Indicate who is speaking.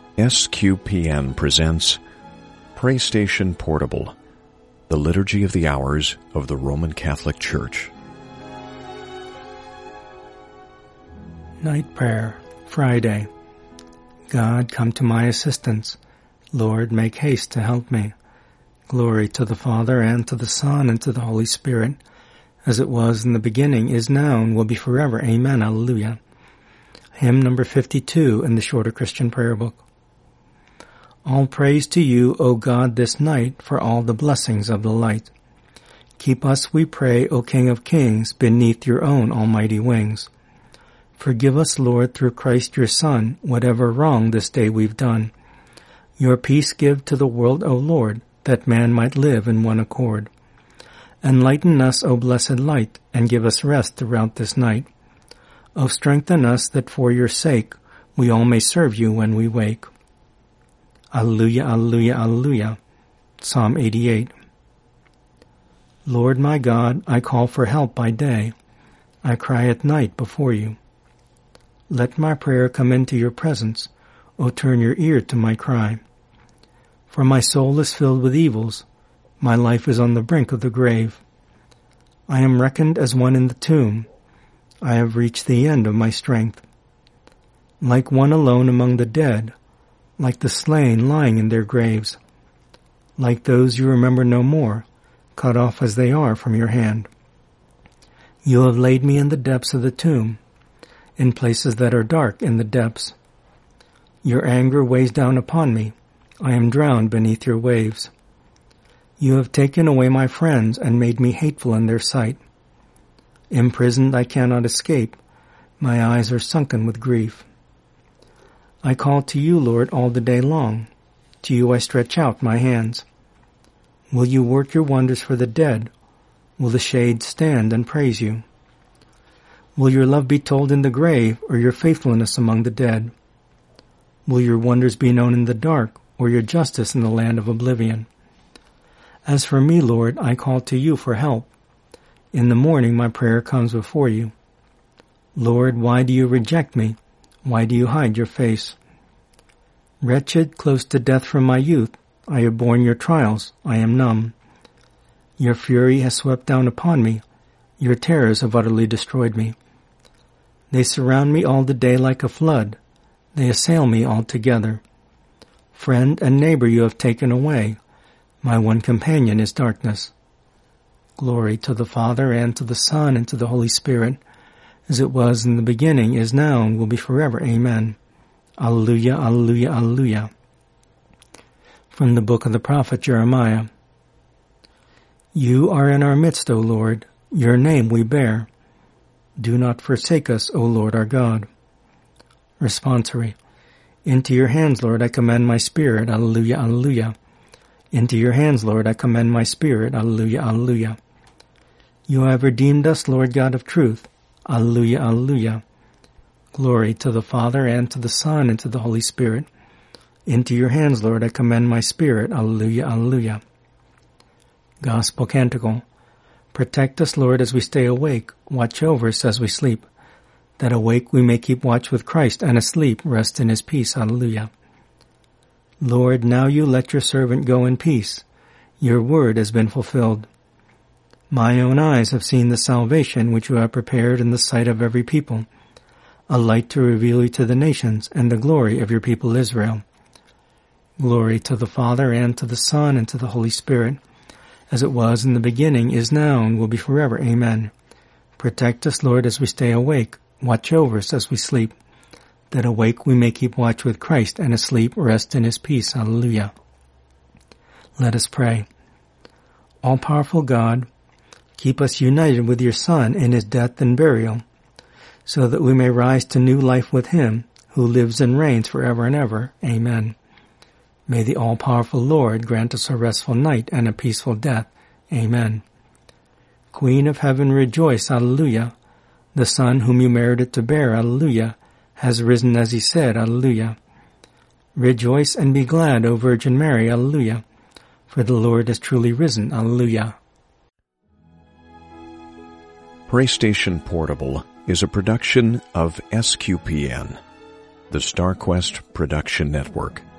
Speaker 1: SQPN presents Pray Station Portable, the Liturgy of the Hours of the Roman Catholic Church.
Speaker 2: Night Prayer, Friday. God, come to my assistance. Lord, make haste to help me. Glory to the Father, and to the Son, and to the Holy Spirit, as it was in the beginning, is now, and will be forever. Amen. Alleluia. Hymn number 52 in the Shorter Christian Prayer Book. All praise to you, O God, this night, for all the blessings of the light. Keep us, we pray, O King of Kings, beneath your own almighty wings. Forgive us, Lord, through Christ your Son, whatever wrong this day we've done. Your peace give to the world, O Lord, that man might live in one accord. Enlighten us, O blessed light, and give us rest throughout this night. O strengthen us that for your sake we all may serve you when we wake. Alleluia, alleluia, alleluia. Psalm 88. Lord my God, I call for help by day. I cry at night before you. Let my prayer come into your presence. O turn your ear to my cry. For my soul is filled with evils. My life is on the brink of the grave. I am reckoned as one in the tomb. I have reached the end of my strength. Like one alone among the dead, like the slain lying in their graves, like those you remember no more, cut off as they are from your hand. You have laid me in the depths of the tomb, in places that are dark in the depths. Your anger weighs down upon me. I am drowned beneath your waves. You have taken away my friends and made me hateful in their sight. Imprisoned I cannot escape. My eyes are sunken with grief. I call to you, Lord, all the day long. To you I stretch out my hands. Will you work your wonders for the dead? Will the shades stand and praise you? Will your love be told in the grave, or your faithfulness among the dead? Will your wonders be known in the dark, or your justice in the land of oblivion? As for me, Lord, I call to you for help. In the morning my prayer comes before you. Lord, why do you reject me? Why do you hide your face? Wretched, close to death from my youth, I have borne your trials, I am numb. Your fury has swept down upon me. Your terrors have utterly destroyed me. They surround me all the day like a flood. They assail me altogether. Friend and neighbor you have taken away. My one companion is darkness. Glory to the Father, and to the Son, and to the Holy Spirit, as it was in the beginning, is now, and will be forever. Amen. Alleluia, alleluia, alleluia. From the book of the prophet Jeremiah. You are in our midst, O Lord. Your name we bear. Do not forsake us, O Lord our God. Responsory. Into your hands, Lord, I commend my spirit. Alleluia, alleluia. Into your hands, Lord, I commend my spirit. Alleluia, alleluia. You have redeemed us, Lord God of truth. Alleluia, alleluia. Glory to the Father, and to the Son, and to the Holy Spirit. Into your hands, Lord, I commend my spirit. Alleluia, alleluia. Gospel Canticle. Protect us, Lord, as we stay awake. Watch over us as we sleep. That awake we may keep watch with Christ, and asleep rest in his peace. Alleluia. Lord, now you let your servant go in peace. Your word has been fulfilled. My own eyes have seen the salvation which you have prepared in the sight of every people, a light to reveal you to the nations, and the glory of your people Israel. Glory to the Father, and to the Son, and to the Holy Spirit, as it was in the beginning, is now, and will be forever. Amen. Protect us, Lord, as we stay awake. Watch over us as we sleep. That awake we may keep watch with Christ, and asleep rest in his peace. Alleluia. Let us pray. All-powerful God, keep us united with your Son in his death and burial, so that we may rise to new life with him, who lives and reigns forever and ever. Amen. May the all-powerful Lord grant us a restful night and a peaceful death. Amen. Queen of heaven, rejoice. Alleluia. The Son whom you merited to bear, alleluia, has risen as he said, alleluia. Rejoice and be glad, O Virgin Mary, alleluia, for the Lord has truly risen, alleluia.
Speaker 1: Pray Station Portable is a production of SQPN. the StarQuest Production Network.